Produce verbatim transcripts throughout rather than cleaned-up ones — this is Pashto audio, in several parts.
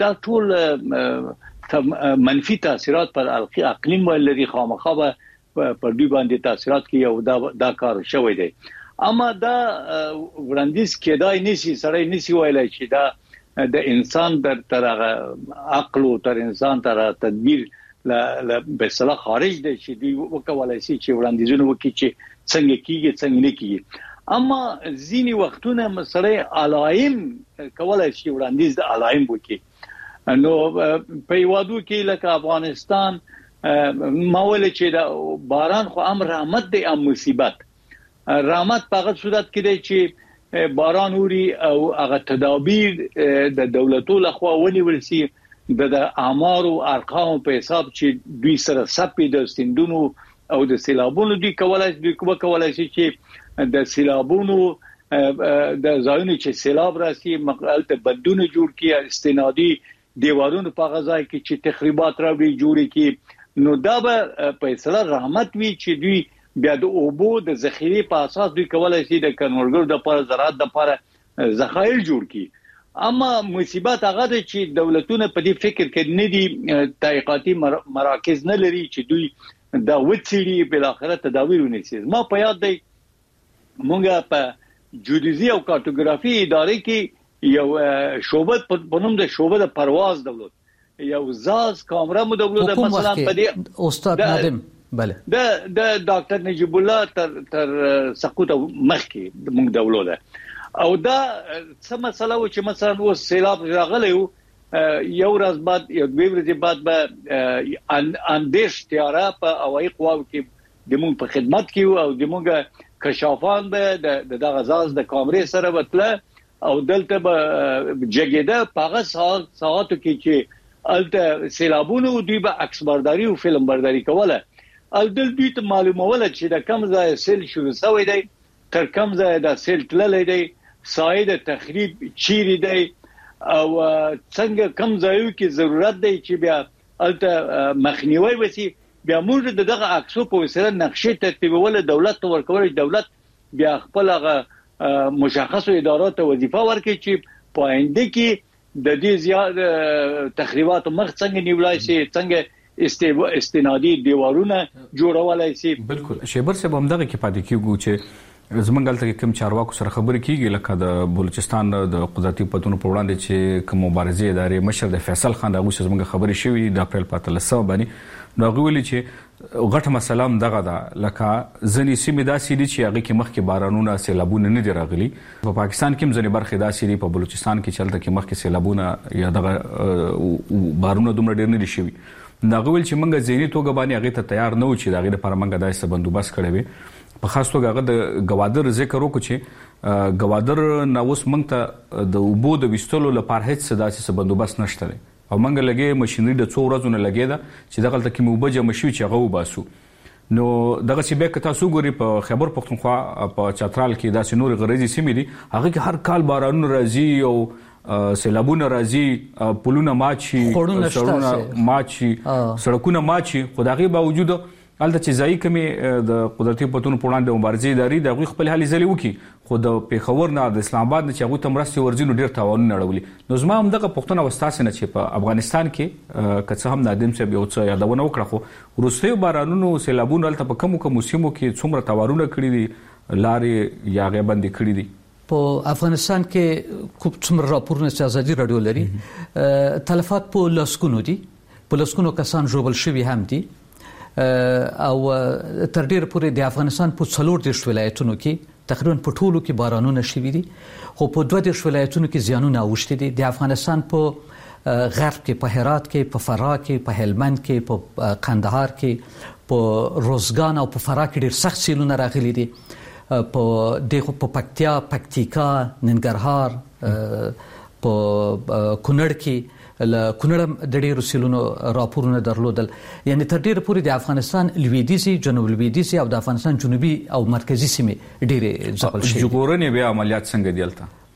دا ټول منفي تاثیرات پر اقلیم ولري، خامخا به پر دوی باندې تاثیرات کوي او دا دا کار شوی دی. اما دا وړاندیز کېدای نشي، سړی نشي ویلای چې دا د انسان در تر عقل او تر انسان تر تدبیر ل به صلاح خارج دی چې دوی وکولای شي چې وړاندیزونه وکړي چې څنګه کیږي څنګه نه کیږي. اما ځینی وختونه مسله علایم کولای شي وړاندیز د علایم وکړي. نو په یوادو کې لکه افغانستان ماول چې دا باران خو امر رحمت دی ام مصیبت. رحمت په هغه صورت کې دی چې باران اوري او هغه تدابیر د دولتو لخوا ونیول شي د اعمار او ارقام په حساب چې دوی سره سپې د سیندونو او د سیلابونو دوی کولای دوی کولای شي چې د سیلابونو د ځایونو چې سیلاب راسي مقالته بدونه جوړ کړي، استنادي دیوارونو په غځای کې چې تخریبات راوړي جوړي کې. نو دا به په اصطلاح رحمت وی چې دوی بیا د اوبو د ذخیره په اساس دوی کولای شي د کنورګر د لپاره زراعت د لپاره ذخایر جوړ کړي. اما مصیبت هغه ده چې دولتونه په دې فکر کې نه دي، تحقیقاتي مراکز نه لري چې دوی دا وڅېړي بل اخر تداویر ونیسي. ما په یاد دی مونږه په جیودیزي او کارتوګرافي ادارې کې یو شعبه په نوم د شعبه د پرواز دولت یو زاز کامره مو دولت مثلا په دې استاد نادم بله د د ډاکټر نجیب الله تر تر سقوط مخکې موږ دولت او دا څه مسله و چې مثلا و سیلاب راغلی یو ورځ بعد یو دوه ورځې بعد به اندیش تیاره په هوایي قواو کې د موږ په خدمت کې او د موږ کشافان به د دغه زاز د کامرې سره وتله او دلته به جګیده په هغه ساعتو کې چې الته سیلابونو دوی به عکس برداری او فلم برداری کوله. الدل دوی ته معلوموله چې د کم ځای سیل شروع شوی دی، تر کم ځای د سیل تللی دی، سایه د تخریب چیرې دی او څنګه کم ځایو کې ضرورت دی چې بیا الته مخنیوي وسی. بیا موږ دغه عکسو په وسیله نقشې ترتیبول دولت ته ورکول، دولت بیا خپل هغه مشخصو ادارات ته وظیفه ورکړي چې په آینده کې د دې زیات تخریبات مخ څنګه نیولای شي، څنګه استنادي دیوارونه جوړولای شي. بالکل شیبر صاحب همدغه کې پاتې کیږي چې زمونږ دلته کوم چارواکو سره خبرې کیږي لکه د بلوچستان د قدرتي پتونو په وړاندې چې کوم مبارزې ادارې مشر د فیصل خان دغه زمونږ خبرې شوې د اپریل په اتلسمه باندې نو هغه ویلي چې غټه مسله دغه ده لکه ځنې سیمې داسې دي چې هغه کې مخکې بارانونه سیلابونه نه دي راغلي. په پاکستان کې هم ځنې برخې داسې دي، په بلوچستان کې چلته کې مخکې سیلابونه یا دغه بارونه دومره ډېر نه دي شوي. هغه ویل چې موږ ذهني توګه باندې هغه ته تیار نه و چې دغه لپاره موږ داسې بندوبست کړی وي. په خاص توګه هغه د گوادر ذکر وکړو چې گوادر نو اوس موږ ته د اوبو د وستلو لپاره هیڅ داسې بندوبست نشته دی او موږ لګي ماشينري د څو ورځې نه لګي دا چې دغه تل کې موبه جمع شي چې هغه وباسو. نو دغه چې به کته سو ګوري په خیبر پختونخوا په چترال کې داسې نور غریزي سیمې دي، هغه کې هر کال بارانونه راځي او سیلابونه راځي، پلونه ماچي، سړکونه ماچي، سړکونه ماچي. خو دغه باوجود الته چې ځای کمی د قدرتي پتون په وړاندې مبارزې ادارې د غوښ خپل حالي ځلې وکي، خو د پیښور نه د اسلام آباد نه چې هغه تمرستي ورځینو ډیر تاوانونه اړولي. نو زما هم دغه پښتنه وستاسه نه چې په افغانستان کې کڅ هم نادم صاحب یو څه یادونه وکړه، خو روسي بارانونو سیلابونو الته په کومو کومو سیمو کې څومره تاوانونه کړی دي، لارې یا غي بندي کړی دي. په افغانستان کې کوم څومره راپورونه چې ازادي رادیو لري، تلفات په لاسکونو دي، په لاسکونو کسان ژوبل شوي هم دي او تر ډیره پورې د افغانستان په څلور دیرش ولایتونو کې تقریبا په ټولو کې بارانونه شوي دي، خو په دوه دیرش ولایتونو کې زیانونه اوښتي دي. د افغانستان په غرب کې، په هرات کې، په فراه کې، په هلمند کې، په قندهار کې، په روزګان او په فراه کې ډیر سخت سیلونه راغلي دي. په دغه په پکتیا، پکتیکا، ننګرهار، په کونړ کې ل کونړ د ډیرو سیلونو راپورونه درلودل. یعنی تر ډیره پورې د افغانستان لویدیځي، جنوب لویدیځي او د افغانستان جنوبي او مرکزی سیمې ډیره ځپل شوې. ژغورنې بیا عملیات څنګه دي الته؟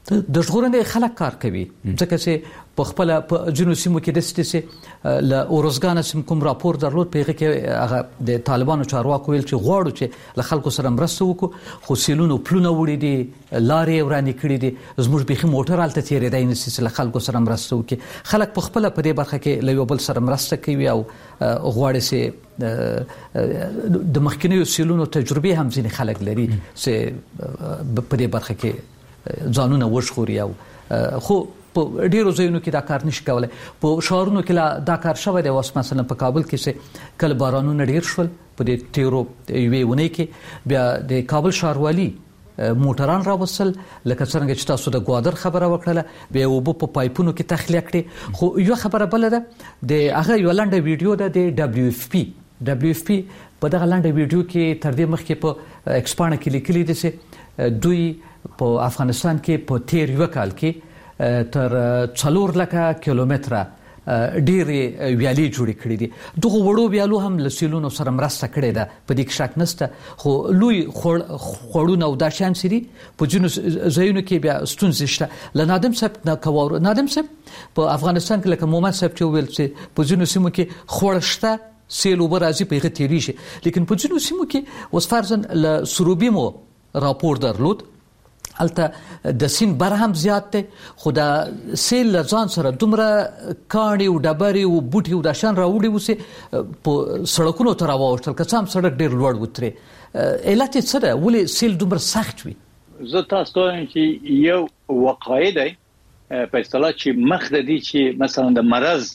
د ژغورنې خلک کار کوي ځکه چې په خپل په جنوب سیمو کې د ستې ل اورزګان سم کوم راپور درلود پیغه کې هغه د طالبانو چارواکو ویل چې غواړو چې له خلکو سره مرسته وکړو خو سیلونو پلونه وړي دي لارې ورانې کړې دي زموږ بيخي موټر حالت تیرې دی نسې له خلکو سره مرسته وکړي خلک په خپل په دې برخه کې له یو بل سره مرسته کوي او غواړي چې د مخکنیو سیلونو تجربه هم ځینې خلک لري چې په دې برخه کې ځانونه وښخوري او خو په ډیرو ځایونو کې دا کار نشي کولای په شهرونو کې لا دا کار شوی دی اوس مثلا په کابل کې چې کله بارانونه ډیر شول په دې تیرو یوې ونې کې بیا د کابل ښاروالي موټران راوصل لکه څنګه چې تاسو د ګوادر خبره وکړه بیا وبو په پایپونو کې تخلیه کړي خو یو خبره بل ده د هغه یو لنډه ویډیو ده د دبليو اف پی دبليو اف پی په دغه لنډه ویډیو کې تر دې مخکې په ایکسپانډ کې لیکلي دي چې دوی په افغانستان کې په تیر یو کال کې تر څلور لکه کیلومتره ډېرې ویالې جوړې کړې دي دغه وړو ویالو هم له سیلونو سره مرسته کړې ده په دې کې شک نشته خو لوی خوړونه او دا شیان سری په ځینو ځایونو کې بیا ستونزې شته له نادم صاحب نه کوو نادم صاحب په افغانستان کې لکه مومن صاحب چې ویل چې په ځینو سیمو کې خوړ شته سیل وبر راځي په هغه تیریږي لیکن په ځینو سیمو کې اوس فرضاً له سروبیمو راپور درلود البته د سین بر هم زیات دی خو د سیل ځان سره دومره کاڼي او ډبرې او بوټي او د شان راوړي وسه په سړکونو تر راوښتل که څام سړک ډیر لوړ وتري علت څه ده ولې سیل دومره سخت وي زه تاسو ته چې یو وقایع دی په اصطلاح چې مخ د دې چې مثلا د مرض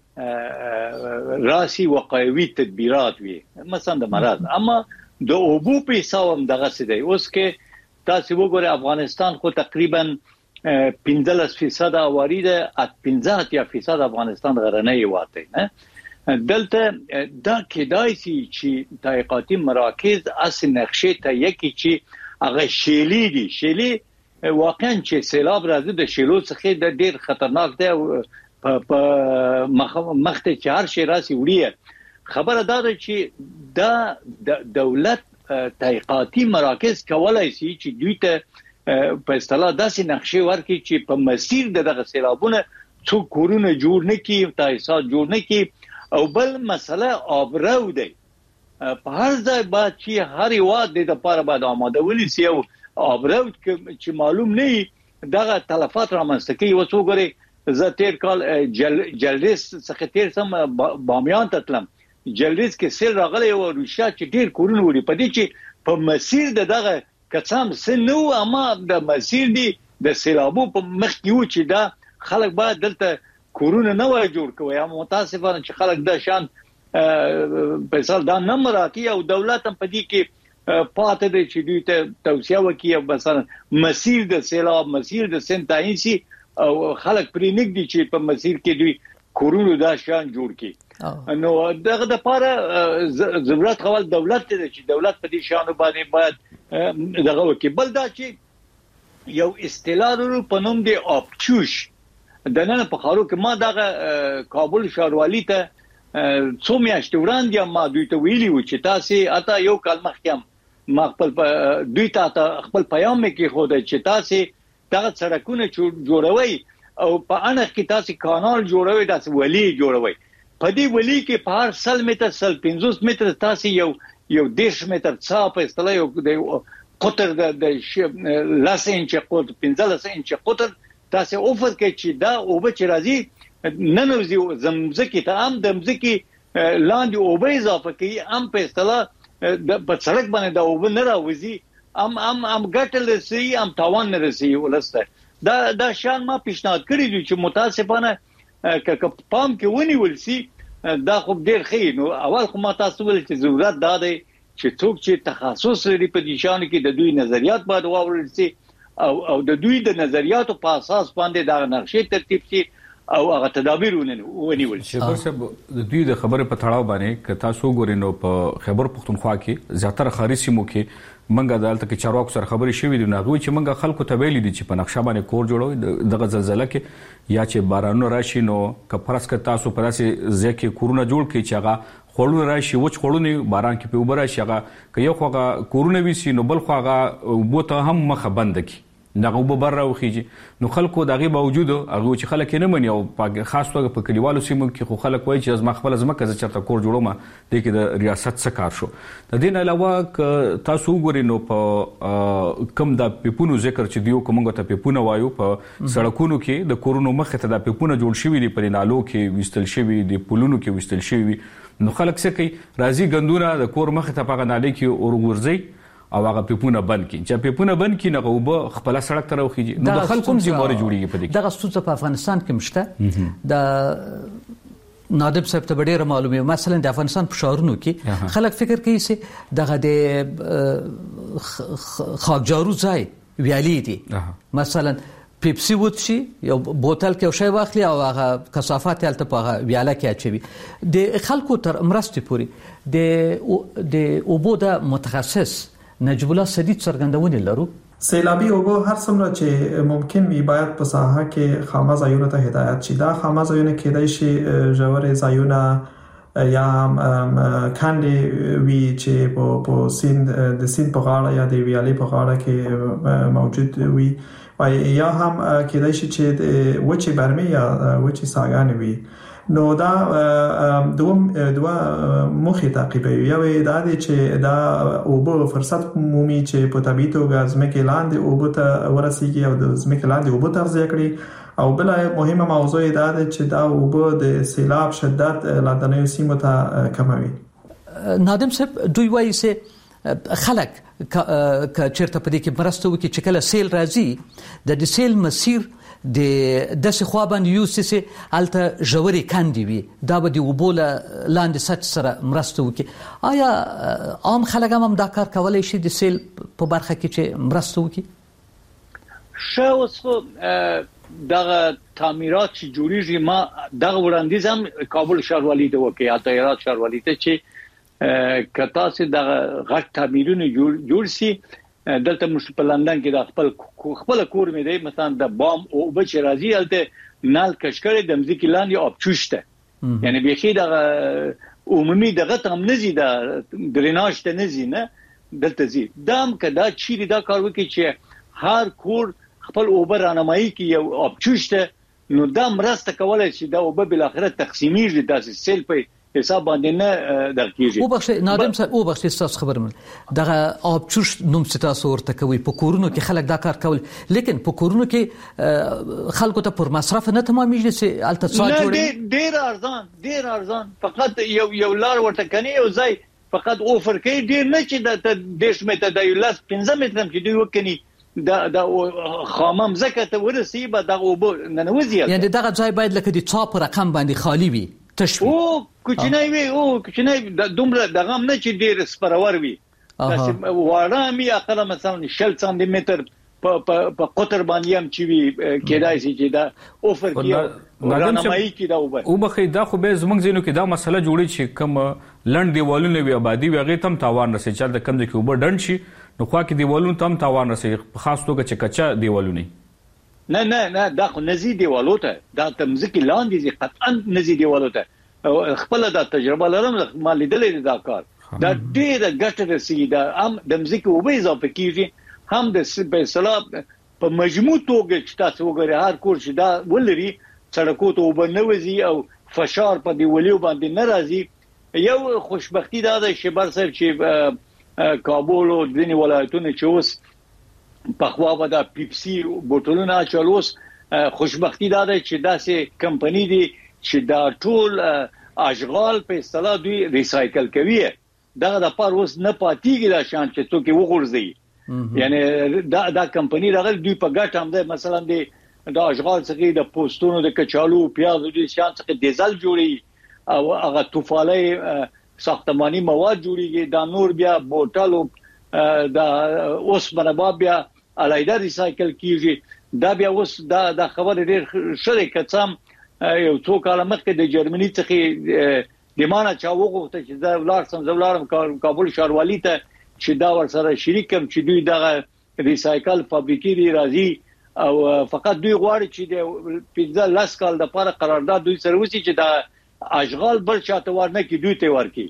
راسي وقایوي تدبیرات وي مثلا د مرض اما د اوبو په حساب دغه څه دی اوس کې تاسو وګورئ افغانستان خو تقریبا پنځلس فیصد اواري ده پنځه فیصد افغانستان غرنۍ واته نه دلته دا کېدای شي چې تحقیقاتي مراکز اصل نقشې ته یکی چې هغه شیلی دي شیلی واقعا چې سیلاب راځي د شیلو څخه د ډیر خطرناک دی په مخته چې هر شي راسي وړي خبره دا ده چې دا دولت تحقیقاتي مراکز کولای شي چې دوی ته په اصطلاح داسې نقشې ورکړي چې په مسیر دغه سیلابونه څو کورونه جوړ نه کړي تاسیسات جوړ نه کړي او بل مسله آبرو دی په هر ځای باید چې هر یواد د لپاره باید آماده ونیسي او آبرو چې معلوم نه دغه تلفات رامنځته کوي وڅو غري زه تیر کال جلریس څخه تیر سم بامیان ته تلم جلریز کې سیل راغلی او روشا چې ډیر کورونه وړي په دې چې په مسیر د دغه کڅام سن نو اما د مسیر دی د سیلابو په مخ کې و چې دا خلک باید دلته کورونه نه وای جوړ کوي اما متاسفانه چې خلک د شان په سال دا نه مراکي او دولت هم په دې کې پاتې دی چې دوی ته توصیه وکړي مثلا مسیر د سیلاب مسیر د سن تعین شي او خلک پرې نګدي چې په مسیر کې دوی کورونه دا شان جوړ کړي نو دغه د لپاره ضرورت خپل دولت ته چې دولت په دې شانو باندې باید دغه وکړي بل دا چې یو اصطلاح په نوم دی اپچوش د نن په خارو کې ما دغه کابل ښاروالي ته څو میاشتې وړاندې ما دوی ته ویلي و چې تاسو اته یو کال مخکې ما خپل دوی ته خپل پیغام کې خو د چې تاسو دغه سړکونه جوړوي او په انخ کې تاسو کانال جوړوي تاسو ولی جوړوي په دې ولی کې په هر سل متر سل پنځوس متر تاسو یو یو دیش متر څا په اصطلاح یو د قطر د لاس انچ قطر پنځلس انچ قطر تاسو اوفر کې چې دا او به چې راځي ننوزي زمزکي ته هم د مزکي لاندې او به اضافه کوي هم په اصطلاح په سړک باندې دا او به نه راوځي ام ام ام ګټل سي ام تاوان نه رسي ولسته دا دا شان ما پیشنهاد کړی دی چې متاسفانه که پام کې ونیول سي دا خو ډیر ښه نو اول خو ما تاسو ول چې ضرورت دا دی چې څوک چې تخصص لري په دې شان کې د دوی نظریات باید واورل سي او او د دوی د نظریاتو په اساس باندې دا نقشې ترتیب شي او هغه تدابیر ونیول شي خبر صاحب د دوی د خبره په تړاو باندې که تاسو ګورئ نو په خیبر پختونخوا کې زیاتره خاري سیمو کې منګه دالته کې چارواکو سره خبرې شوې دي نو چې منګه خلکو ته ویلي دي چې په نقشه باندې کور جوړوي دغه زلزلہ کې یا چې بارانونه راشي نو کفرس ک تاسو په داسې ځکه کورونه جوړ کړي چې هغه خړونه راشي وچ خړونه باران کې په وبره شي هغه که یو خوغه کورونه وي سي نو بل خوغه بوته هم مخه بند کی دغه وببر راوخیږي نو خلکو دغه باوجود هغه چې خلک نه مني او خاص توګه په کلیوالو سیمو کې خو خلک وایي چې از ما خپل ځمکه ز چرته کور جوړوم د کې د ریاست څخه کار شو د دین علاوه تاسو وګورئ نو په کم د پیپونو ذکر چې دیو کومګه ته پیپونه وایو په سړکونو کې د کورونو مخ ته د پیپونه جوړ شوی دی په نالو کې وستل شوی دی پلونو کې وستل شوی نو خلک څه کوي راځي غندونه د کور مخ ته په نالې کې اورغورځي او هغه پیپونه بند کی چې پیپونه بند کی نه غوبه خپل سړک ته راوخیږي نو د خلکو ذمہواری جوړیږي په دې کې دغه ستونزه په افغانستان کې مشته د نادب صاحب ته ډیره معلومه مثلا د افغانستان په شهرونو کې خلک فکر کوي چې دغه د خاکجارو ځای ویالي دي مثلا پیپسي وڅشي یو بوتل کې شی واخلي او هغه کثافات یالته په ویاله کې اچوي د خلکو تر مرستې پوري د د اوبو د متخصص نجیب الله سدید څرګندونه لرو سیلابي اوبو هر څومره چې ممکن وي باید په ساحه کې خامه ځایونو ته هدایت شي دا خامه ځایونه کېدای شي ژورې ځایونه یا کاندې وي چې په په سیند د سیند په غاړه یا د ویالې په غاړه کې موجود وي یا هم کېدای شي چې د وچې برمې یا وچې ساګانې وي نو دا دوم دوه مخې تعقیبوي یو دا دی چې دا اوبه فرصت مومي چې په طبيعي توګه ځمکې لاندې اوبه ته ورسیږي او د ځمکې لاندې اوبه تغذیه کړي او بل مهمه موضوع دا ده چې دا اوبه د سیلاب شدت لاندنیو سیمو ته کموي نادم صاحب دوی وایي چې خلک ک چیرته په دې کې مرسته وکړي چې کله سیل راځي د دې سیل مسیر د داسې خوا باندې یو سیسه الته ژورې کاندي وي دا به د اوبو لاندې سطح سره مرسته وکړي آیا عام خلک هم دا کار کولی شي د سیل په برخه کې چې مرسته وکړي ښه اوس خو دغه تعمیرات چې جوړیږي ما دغه وړاندیز هم کابل ښاروالۍ ته وکړي یا هرات ښاروالۍ ته چې کتا سي دغه غټ تعمیرونه جوړ شي دلته مش په لندن کې د خپل خپل کور مې دی مثلا د بام او بچ راځي الته نال کشکړې د مځکې لاندې اپ چوشته یعنی به کې د عمومي دغه تم نزي د دریناج ته نزي نه دلته زی دام کدا چیرې دا کار وکړي چې هر کور خپل اوبر رانمایي کې یو اپ چوشته نو دا مرسته کولای شي دا اوبه بل اخره تقسیمیږي داسې سیل په حساب باندې نه درکېږي او بخښه نادم صاحب او بخښه تاسو خبرم دغه آب چوش نوم ستاسو ورته کوي په کورونو کې خلک دا کار کول لیکن په کورونو کې خلکو ته پر مصرف نه تمامېږي چې الته څا جوړي ډېر ارزان ډېر ارزان فقط یو یو لار ورته کني یو ځای فقط اوفر کوي ډېر نه چې د دیش مته د یو لاس پنځه متر کې دی وکني دا دا خامم زکه ته ورسي به دغه وبو ننوځي یعنی دغه ځای باید لکه د څا په رقم باندې خالی وي او کوچنی وي او کوچنی دومره دغه نه چې ډیر سپرور وي تاسو وارامي اقل مثلا شل سانتي متر په په قطر باندې هم چې وي کېدای شي چې دا اوفر کیو رانمایي کی دا وبه او بخې دا خو به زمنګ زینو کې دا مسله جوړی چې کم لند دیوالونه وي آبادی وغه تم تاوان رسي چې د کم د کې وبه ډند شي نو خو کې دیوالونه تم تاوان رسي خاص توګه چې کچا دیوالونه نه نه نه دا خو نزي دیوالو ته دا تمزکی لاندې زی قطعا نزي دیوالو ته خپل دا تجربه لرم ما لیدلې دا کار دا ډېر ګټه رسي دا هم د مزکی وبې اضافه کیږي هم د سبسلاب په مجموع توګه چې تاسو وګورئ هر کور چې دا ولري سړکو ته وبنوځي او فشار په دیوالو باندې ناراضي یو خوشبختی دا ده چې بر صاحب چې کابل او ځینې ولایتونه چې اوس په خوا به د پیپسي بوتلونه چلوس خوشبختی دا ده چې داسې کمپنی دي چې دا ټول اشغال په اصطلاح دوی ریسایکل کوي دا د پاره اوس نه پاتېږي دا شان چې څوک وغورځي یعنی دا دا کمپنی راغلی دوی په ګټه هم ده مثلا د اشغال څخه د پوسټونو د کچالو پیاز د شان څخه دیزل جوړي او هغه توفاله ساختماني مواد جوړيږي دا نور بیا بوتلو دا اوس باندې بیا علایده ریسایکل کیږي دا بیا اوس دا د خبر ډېر شریکت سم یو څو کاله مخکې د جرمني څخه د مانه چا وغوښته چې دا ولارسم زولارم کابل ښاروالۍ ته چې دا ور سره شریکم چې دوی دغه ریسایکل فابریکې دی راځي او فقط دوی غواړي چې د پنځه لاس کال د لپاره قرارداد دوی سره وسی چې دا اشغال بل چاته ورنه کې دوی ته ورکی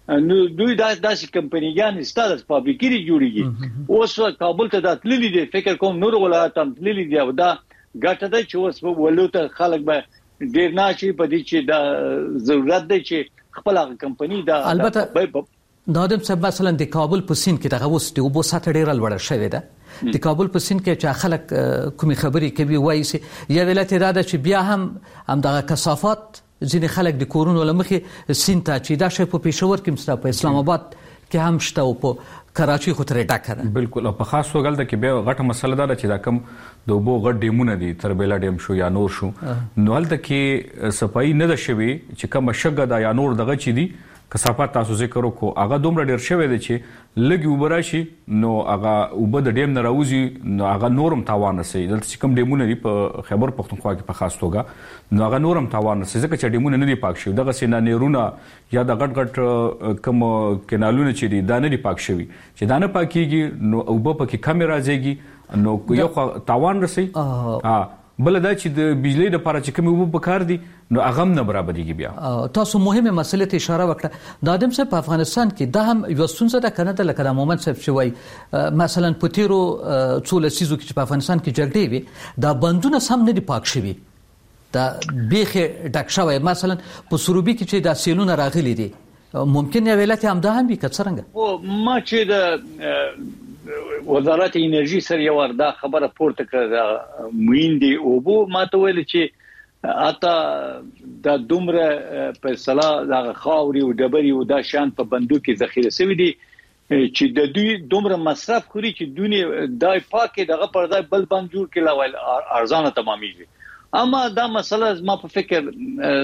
نو دوی داسې کمپنیګان ستاسو فابریکې جوړیږي اوس کابل ته د تللی دي فکر کوم نور ولایت هم تللی دي او دا ګټه ده چې اوس په ولوته خلک به ډیر نه شي په دې چې دا ضرورت دی چې خپل کمپنی دا البته نادم صاحب مثلا د کابل په سین کې دغه وسته او بو سات ډیر لوړ شوی ده د کابل په سین کې چې خلک کومي خبري کوي وایي چې یا ولایت اراده چې بیا هم هم دغه کثافات ځینې خلک د کورونو لمخې سین ته چې دا شی په پېښور کې مستا په اسلام آباد کې هم شته او په کراچي خو ترې ډکره بالکل او په خاص توګه د کې بیا غټه مسله ده چې دا کم د وبو غټ ډیمونه دي تربیلا ډیم شو یا نور شو نو هلته کې صفائی نه ده شوی چې کوم شګه دا یا نور دغه چي دي کثافات تاسو ذکر وکړو هغه دومره ډیر شوی دی چې لګي وبراشي نو هغه وب د ډیم نه راوځي نو هغه نورم تاوان رسي دلته چې کوم ډیمونه دي په خیبر پختونخوا کې په خاص توګه نو هغه نورم تاوان رسي ځکه چې ډیمونه نه دي پاک شوی دغه سینا نیرونه یا د غټ غټ کوم کینالونه چې دي دا نه دي پاک شوی چې دا نه پاکيږي نو وب پکې کم راځيږي نو یو تاوان رسي ها بل دا چې د بجلی د لپاره چې کوم وب پکار دي نو هغه نه برابرېږي بیا تاسو مهمه مسله ته اشاره وکړه د ادم صاحب په افغانستان کې دا هم یو څنګه د کنه د لکه مومن صاحب شوی مثلا پتیرو څو لسیزو کې په افغانستان کې جګړې وي دا بندونه سم نه دي پاک شوی دا بیخه ډک شوی مثلا په سروبي کې چې دا سیلونه راغلي دي ممکن یو ولایت هم دا هم وي کڅرنګ او ما چې د وزارت انرژي سره یو وردا خبره پورته کړه موین دی او بو ما ته ویل چې اته د دومره په صلاح د خاوري او ډبري او د شان په بندو کې ذخیره شوی دي چې د دوی دومره مصرف خوري چې دونی دای پاکه دغه پردای بل بند جوړ کړي لاول ارزانه تمامېږي اما دا مسله ما په فکر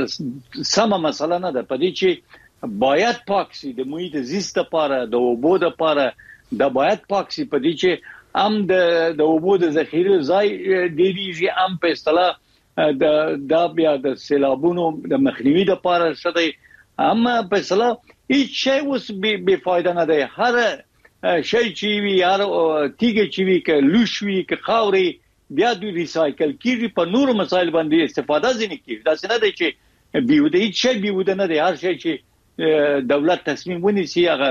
سمه مسله نه ده پدې چې باید پاک شي د محیط زیست لپاره د اوبو لپاره دا باید پاک شي په دې چې ام د د اوبو د ذخیره ځای ډیریږي ام په اصطلاح د د بیا د سیلابونو د مخنیوي لپاره شته اما په اصطلاح هیڅ شی اوس به فائدہ نه دی هر شی چې وی هر تیګه چې وی ک لوشوي ک خاوري بیا د ریسایکل کیږي په نورو مسایل باندې استفاده ځنی کیږي دا څنګه دی چې بیوده هیڅ شی بیوده نه دی هر شی چې دولت تصمیم ونیسي هغه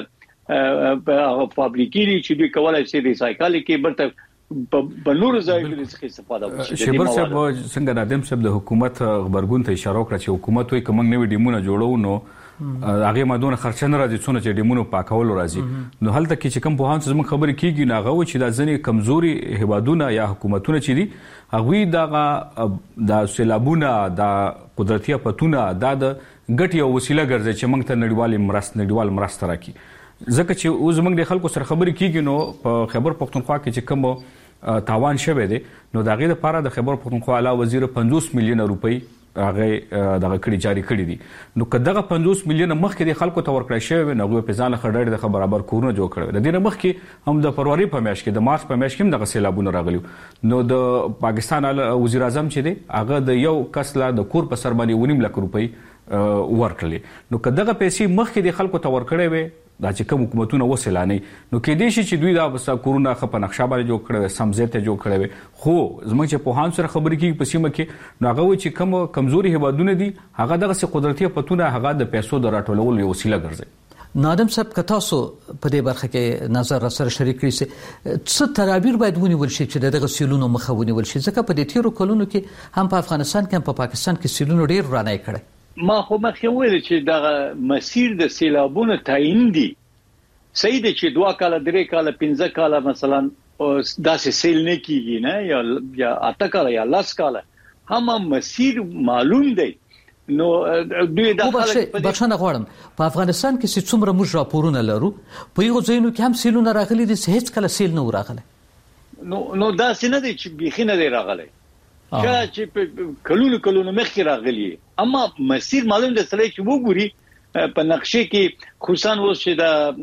په فابریکې چې دوی کولای شي ریسایکل کې برته په نور ځایونو څخه استفاده وشي شبر صاحب څنګه نادم صاحب د حکومت خبرګون ته اشاره وکړه چې حکومت وایي کوم نوې ډیمونه جوړو نو هغه مادونه خرچه نه راځي څونه چې ډیمونو پاکول راځي نو هلته کې چې کوم په هانس زموږ خبرې کیږي نه غو چې د ځنې کمزوري هوادونه یا حکومتونه چې دي هغه دغه د سیلابونه د قدرتي پتونه د ګټي او وسیله ګرځي چې موږ ته نړیوال مرست نړیوال مرست راکړي ځکه چې اوس موږ د خلکو سره خبرې کیږي نو په خیبر پختونخوا کې چې کوم تاوان شوه دي نو د هغه لپاره د خیبر پختونخوا اعلی وزیر پنځوس میلیون روپۍ هغه دغه کړي جاری کړي دي نو کداغه پنځوس میلیون مخکې د خلکو ته ورکړی شوی نو په ځان خړډړ د برابر کورونه جوړ کړي د دې مخکې هم د فروری په میاشت کې د مارچ په میاشت کې هم دغه سیلابونه راغلي نو د پاکستان وزیر اعظم چې دی هغه د یو کس لا د کور په سر باندې ونیم لک روپۍ ورکړي نو کداغه پیسې مخکې د خلکو ته ورکړي وي دا چې کوم حکومتونه وسیلانه نو کې دې شي چې دوی دا بس کورونا خپ نقشه باندې جوړ کړي سمزته جوړ کړي خو زموږ چې په هان سره خبرې کیږي په سیمه کې نو هغه چې کوم کمزوري هوادونه دي هغه دغه سي قدرتي پتونه هغه د پیسو د راټولولو یو وسیله ګرځي نادم صاحب کتا سو په دې برخه کې نظر سره شریک کړئ څه تدابیر باید ونیول شي چې دغه سیلونو مخه ونیول شي ځکه په دې تیرو کلونو کې هم په افغانستان کې هم په پاکستان کې سیلونو ډیر رانه کړي ما خو مخکې ویل چې دغه مسیر د سیلابونو تعین دي صحیح دی چې دوه کاله درې کاله پنځه کاله مثلا داسې سیل نه کیږي نه یا یا اته کاله یا لاس کاله هم مسیر معلوم دی نو دوی د خلک په بشنه غواړم په افغانستان کې چې څومره موږ راپورونه لرو په یو ځایونو کې هم سیلونه راغلي دي هیڅ کله سیل نه راغلی نو نو دا څنګه دی چې بيخي نه دی راغلی چې په کلونو کلونو مخکې راغلی اما مسیر معلوم دی سره چې وګوري په نقشه کې خصوصا اوس چې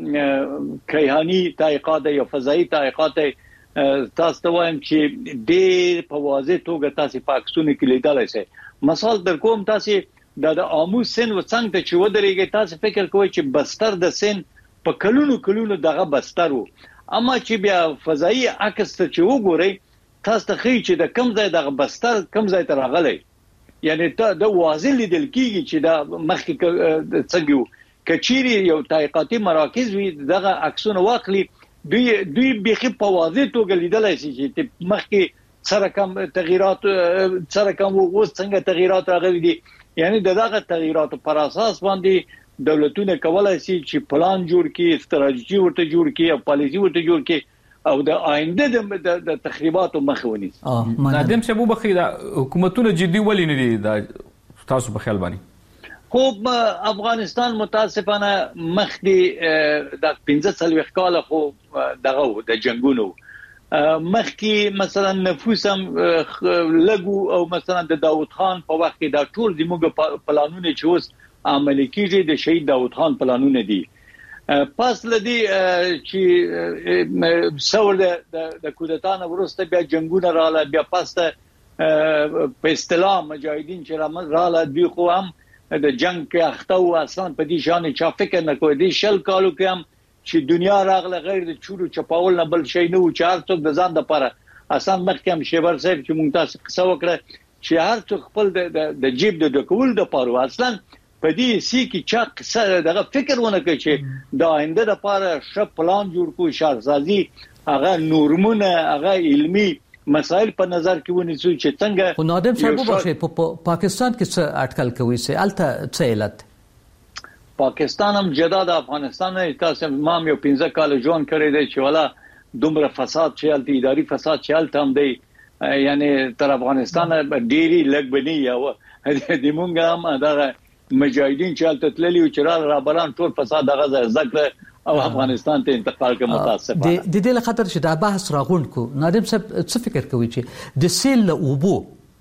د کیهانی تحقیقات یا فضائي تحقیقات تاسو ته وایم چې ډېر په واضح توګه تاسو پاکستان کې لیدلای شئ مثال در کوم تاسو د امو سن و څنګه چې ودرېږي تاسو فکر کوئ چې بستر د سن په کلونو کلونو دغه بستر وو اما چې بیا فضائي عکس ته چې وګورئ تاسو ته خې چې د کم ځای دغه بستر کم ځای ته راغلی یعنی ته د واضح لیدل کیږي چې دا مخکې څنګه کچيري یو تحقیقاتي مراکز وي دغه عکسونه واخلي دوی دوی بخي په واضح توګه لیدلای شي چې مخکې سره کم تغیرات سره کم وو څنګه تغیرات راغلي دي یعنی دغه تغیرات پر اساس باندې دولتونه کولای شي چې پلان جوړ کړي استراتیژي ورته جوړ کړي او پالیسي ورته جوړ کړي او د آینده د تخریباتو مخونی نادم صاحب بخي د حکومتونو جدي ولې نه دي د تاسو په خیال باندې خو افغانستان متاسفانه مخدي د پنځه څلويخ کال خو دغه د جنگونو مخکي مثلا نفوسم لګو او مثلا د داوود خان په وخت کې دا ټول زموږ پلانونه چې اوس عملي کیږي د شهید داوود خان پلانونه دي پس لدی چې څور د کودتانه ورسته بیا جنگونه رااله بیا پسته په اصطلاح مجاهدین چې رااله دی خو هم د جنگ کې اخته او اصلا په دې شان چا فکر نه کوي د شل کالو کې هم چې دنیا راغله غیر د چورو چپاول نه بل شي نه او چار څوک د ځان لپاره اصلا مخکې هم شیبر صاحب چې مونږ تاسو قصه وکړه چې هر څوک خپل د جیب د ډکول د پاره اصلا په دې سي کې چا قصه دغه فکر ونه کوي چې د آینده لپاره ش پلان جوړ کو شهرسازي هغه نورمونه هغه علمي مسائل په نظر کې ونیسو چې څنګه خو نادم صاحب بخښي په پاکستان کې څه اټکل کوي سه الته څه علت پاکستان هم جدا د افغانستان نه تاسو مام یو پنځه کال ژوند کړی دی چې ولا دومره فساد چې الته اداري فساد چې الته هم دی یعنی تر افغانستان ډيري لګ بني یا د مونږ هم دغه مجاهدین چې الته تللی او چې را بران ټول فساد دغه ذکر او افغانستان ته انتقال کوي متاسفانه د دې له خاطر چې دا بحث راغونډ کو نادم صاحب څه فکر کوي چې د سیل او بو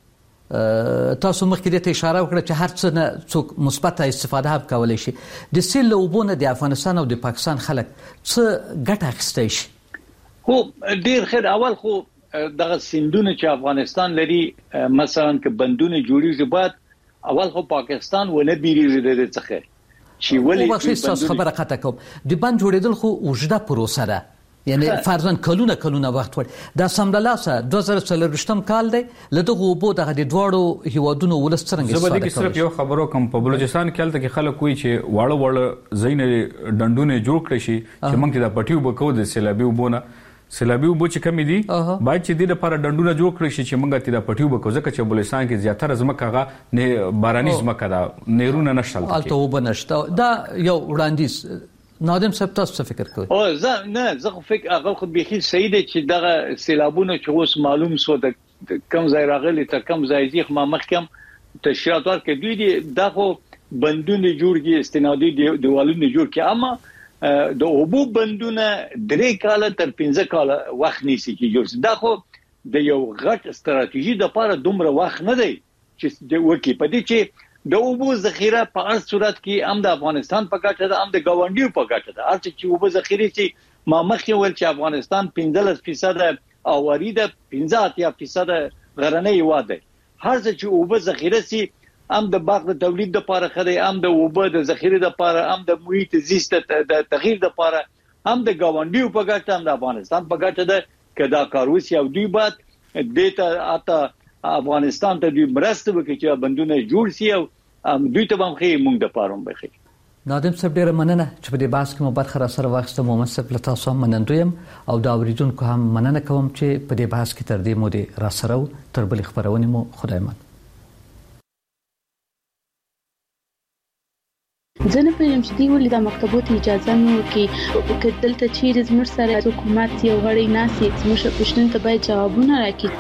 تاسو مخکې ته اشاره وکړه چې هر څه نه څوک مثبت استفاده هم کولای شي د سیل او بو نه د افغانستان او د پاکستان خلک څه ګټه اخیستای شي خو ډیر خیر اول خو دغه سیندونه چې افغانستان لري مثلا ک بندونه جوړیږي بعد اول خو پاکستان ونه بیریږي د څخه چې ولې او بخښي تاسو خبره قطع کوم د بند جوړېدل خو وجده پروسه ده یعنی فرضاً کلونه کلونه وخت وړي دا سمدلاسه دوه زره څلور کال دی لدغه وبو دغه د دوړو هیوادونو ولسترنګ استفاده کوي صرف یو خبرو کوم په بلوچستان کې الته کې خلک کوي چې واړه واړه زین ډندونه جوړ کړي شي چې موږ د پټیو بکو د سیلابي وبونه سیلابي وبو چې کمی دي باید چې د لپاره ډندونه جوړ کړي شي چې موږ ته د پټیو بکو ځکه چې بلوچستان کې زیاتره زمکه نه باراني زمکه دا نیرونه نشل الته وبنشته دا یو وړاندیز نادم صاحب تاسو فکر کوي او زه نه زه فکر هغه خو بيخي صحیح دی چې دغه سیلابونه چې اوس معلوم سو د کم ځای راغلي ته کم ځای ځخ ما مخکم تشریحات ورکړي دوی دي دغه بندونه جوړږي استنادي دیوالونه جوړ کړي اما د اوبو بندونه درې کال تر پنځه کال وخت نیسي چې جوړ دا خو د یو غټ استراتیژي د لپاره دومره وخت نه دی چې د وکی په دې چې د اوبو ذخیره په هر صورت کې هم د افغانستان په ګټه ده هم د ګاونډیو په ګټه ده هر چې اوبو ذخیره چې ما مخکې ول چې افغانستان پنځلس فیصد اواري ده پنځه اتیا فیصد غرنۍ هیواد ده هر چې اوبو ذخیره سي هم د باغ د تولید لپاره خدای هم د اوبو د ذخیره لپاره هم د محیط زیست د تغییر لپاره هم د ګاونډیو په ګټه هم د افغانستان په ګټه ده کدا کاروسی او دوی بعد دته اته افغانستان ته دوی مرسته وکړي چې بندونه جوړ شي او دوی ته هم خې مونږ د پاروم بخي نادم صاحب ډیره مننه چې په دې بحث کې مو برخه را سره واخیسته محمد صاحب له تاسو هم منندویم او دا اوریدونکو هم مننه کوم چې په دې بحث کې تر دې مو دې را سره تر بل خبرونه مو خدای مان زه نه پوهیم چې دوی ولې د مکتبو اجازه نه ورکوي که دلته چیرې زموږ سره حکومت یو غړی ناسي زموږ پوښتنې ته باید جوابونه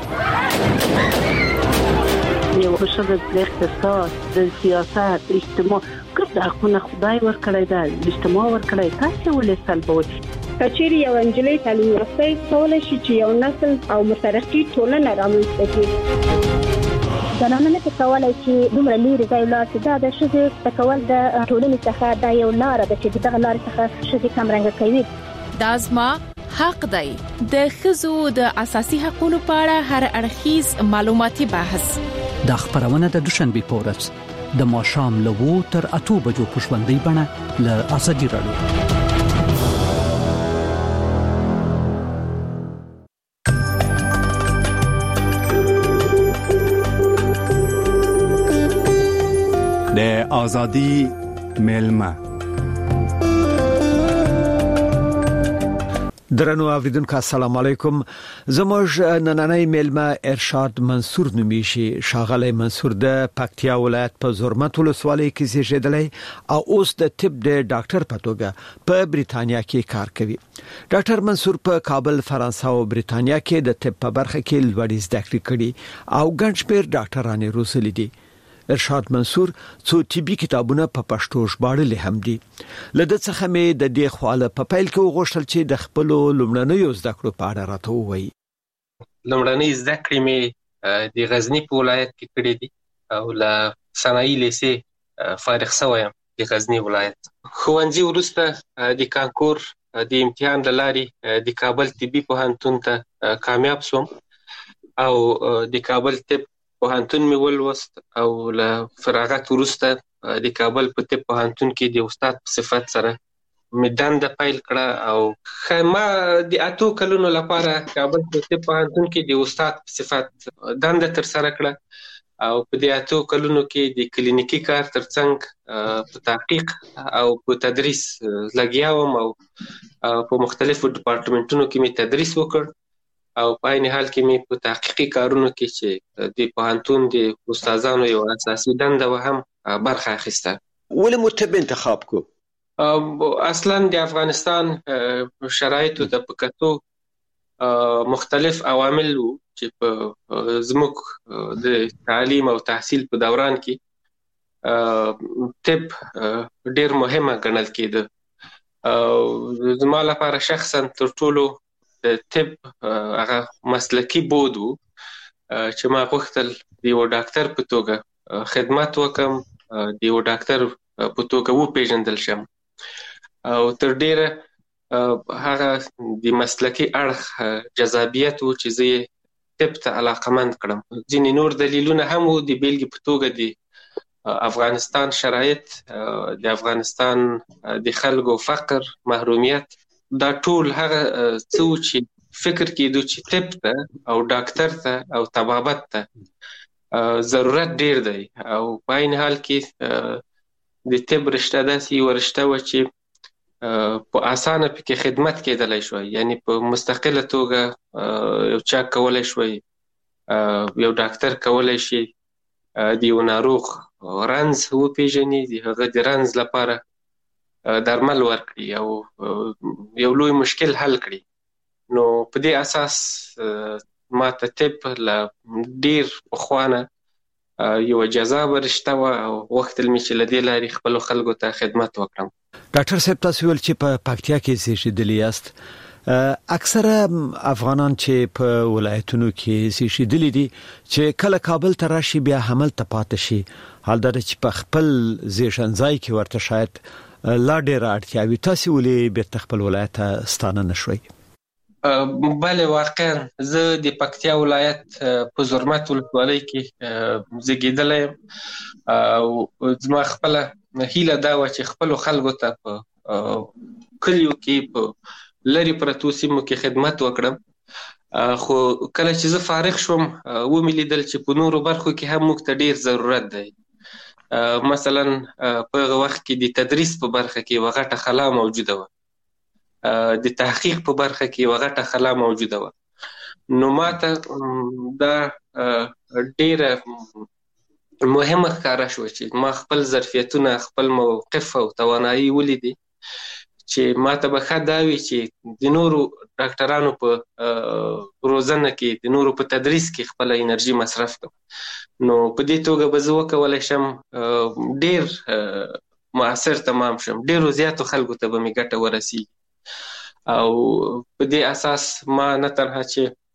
راکړي یو ښه د اقتصاد د سیاست اجتماع کوم د حقونه خدای ورکړی دا اجتماع ورکړی تاسو ولې سلبوي کچېری یو انجلۍ تعلیم یافته کولای شي چې یو نسل او مترقي ټولنه رامنځته کړي زنانه نه کولای چې دومره لري ځای لاړ شي دا د ښځې تکول د ټولنې څخه دا یو لار ده چې دغه لار څخه ښځې کمرنګ کوي دا زما حق دی د ښځو د اساسي حقوقو په اړه هر اړخیز معلوماتي بحث د خبرونه د دوشنبه په ورځ د ماښام له وو تر اته بجو په ژوندۍ بڼه له ازادي رادیو د ازادي ملما درنو اوریدونکو السلام علیکم. زموږ نننۍ میلمه ارشاد منصور نومیشي. شاغلی منصور د پکتیا ولایت په زرمت ولسوالۍ کې زیږیدلی او اوس د طب د ډاکټر په توګه په بریتانیا کې کار کوي. ډاکټر منصور په کابل، فرانسه او بریتانیا کې د طب په برخه کې لوړې زده کړې کړې او ګڼ شمېر ډاکټرانې روزلي دي. ارشاد منصور څو طبي کتابونه په پښتو ژباړلي هم دي. لده څخه مې د دې خواله په پیل کې وغوښتل چې د خپل لومړنیو زده کړو په اړه راته ووایي. لومړنۍ زده کړې مې د غزنی په ولایت کې کړې دي او له صنایع لیسې فارغ شوم د غزنی ولایت. ښوونځي وروسته د کانکور د امتحان له لارې د کابل طبي پوهنتون ته کامیاب شوم او د کابل طب پوهنتون مې ولوست او له فراغت وروسته د کابل په طب پوهنتون کې د استاد په صفت سره مې دنده پیل کړه او ما د اتو کلونو لپاره کابل په طب پوهنتون کې د استاد په صفت دنده تر سره کړه او په دې اتو کلونو کې د کلینیکي کار ترڅنګ په تحقیق او په تدریس لګیا وم او په مختلفو ډپارټمنټونو کې مې تدریس وکړ او په عین حال کې مې په تحقیقي کارونو کې چې د پوهنتون د استادانو یو اساسي دنده و هم برخه اخیسته. ولې مو طب انتخاب کو؟ اصلا د افغانستان شرایطو ته په کتو مختلف عوامل وو چې په زموږ د تعلیم او تحصیل په دوران کې طب ډېر مهمه ګڼل کېده. زما لپاره شخصا تر ټولو د طب هغه مسلکی بود وو چې ما غوښتل د یو ډاکټر په توګه خدمت وکم، د یو ډاکټر په توګه وپېژندل شم او تر ډیره هغه د مسلکی اړخ جذابیت وو چې زه طب ته علاقمند کړم. ځینې نور دلیلونه هم وو، د بیلګې په توګه د افغانستان شرایط، د افغانستان د خلکو فقر، محرومیت، دا ټول هغه څه چې فکر کېدو چې طب ته او ډاکټر ته او طبابت ته ضرورت ډیر دی او په عین حال کې د طب رشته داسې یوه رشته وه چې په اسانه پکې خدمت کېدلی شوی، یعنی په مستقله توګه یو چا کولی شوی، یو ډاکټر کولی شي د یو ناروغ رنځ وپېژني، د هغه د رنځ لپاره درمل ورکړي او یو لوی مشکل حل کړي. نو په دې اساس ما ته طب له ډیر پخوانه یو جذابه رشته وه او غوښتل مې چې له دې لارې خپلو خلکو ته خدمت وکړم. ډاکټر صاحب، تاسو ویل چې په پکتیا کې زیږیدلي یاست. اکثره افغانان چې په ولایتونو کې زیږیدلي دي چې کله کابل ته راشي بیا هملته پاتې شي، حال دا چې په خپل زیږنځای کې ورته شاید لا ډېره اړتیا وي. تاسې ولې بیرته خپل ولایت ته ستانه نه شوئ؟ بله، واقعا زه د پکتیا ولایت په زرمت ولسوالۍ کې زیږېدلی یم او زما خپله هیله دا وه چې خپلو خلکو ته په کلیو کې په لرې پرتو سیمو کې خدمت وکړم. خو کله چې زه فارغ شوم ومې لیدل چې په نورو برخو کې هم موږ ته ډېر ضرورت دی. مثلا په هغه وخت کې د تدریس په برخه کې یوه غټه خلا موجوده وه، د تحقیق په برخه کې یوه غټه خلا موجوده وه. نو ما ته دا ډیره مهمه ښکاره شوه چې ما خپل ظرفیتونه، خپل موقف او توانایي ولیدې چې ما ته به ښه دا وي چې د نورو ډاکټرانو په روزنه کې، د نورو په تدریس کې خپله انرژي مصرف کړم. نو په دې توګه به زه وکولی شم ډېر مؤثر تمام شم، ډېرو زیاتو خلکو ته به مې ګټه ورسیږي. او په دې اساس ما نه تنها